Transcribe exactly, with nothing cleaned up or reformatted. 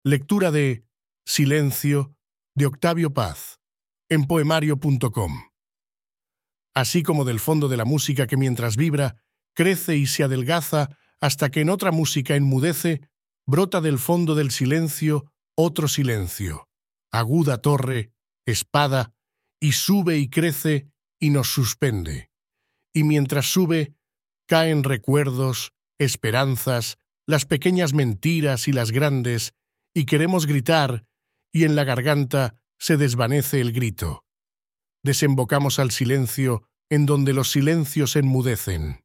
Lectura de Silencio de Octavio Paz en poemario punto com. Así como del fondo de la música que mientras vibra, crece y se adelgaza hasta que en otra música enmudece, brota del fondo del silencio otro silencio, aguda torre, espada, y sube y crece y nos suspende. Y mientras sube, caen recuerdos, esperanzas, las pequeñas mentiras y las grandes, y queremos gritar, y en la garganta se desvanece el grito. Desembocamos al silencio en donde los silencios enmudecen.